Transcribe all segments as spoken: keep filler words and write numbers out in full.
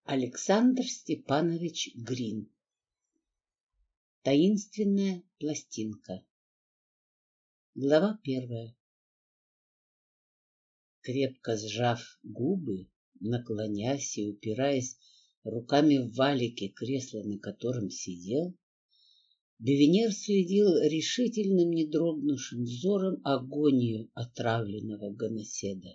Александр Степанович Грин. Таинственная пластинка. Глава первая. Крепко сжав губы, наклонясь и упираясь руками в валики кресла, на котором сидел, Бивенер следил решительным, не дрогнувшим взором агонию отравленного гоноседа.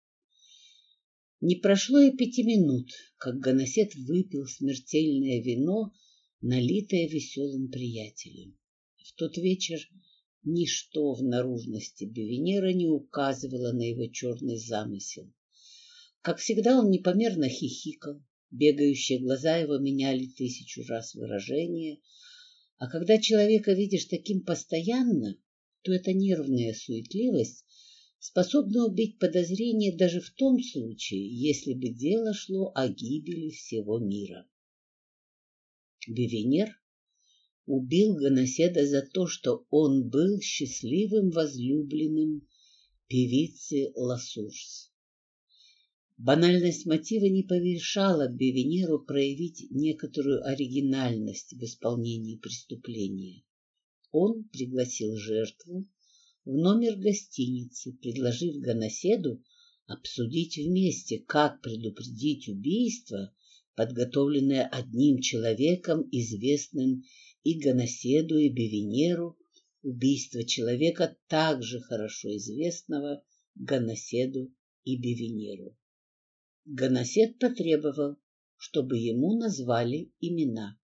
Не прошло и пяти минут, как гоносед выпил смертельное вино, налитое веселым приятелем. В тот вечер ничто в наружности Бивенера не указывало на его черный замысел. Как всегда, он непомерно хихикал, бегающие глаза его меняли тысячу раз выражение, а когда человека видишь таким постоянно, то эта нервная суетливость способна убить подозрение даже в том случае, если бы дело шло о гибели всего мира. Бивенер убил гоноседа за то, что он был счастливым возлюбленным певицы Ласурс. Банальность мотива не помешала Бивенеру проявить некоторую оригинальность в исполнении преступления. Он пригласил жертву в номер гостиницы, предложив гоноседу обсудить вместе, как предупредить убийство, подготовленное одним человеком, известным и гоноседу, и Бивенеру, убийство человека, также хорошо известного гоноседу и Бивенеру. Гоносед потребовал, чтобы ему назвали имена.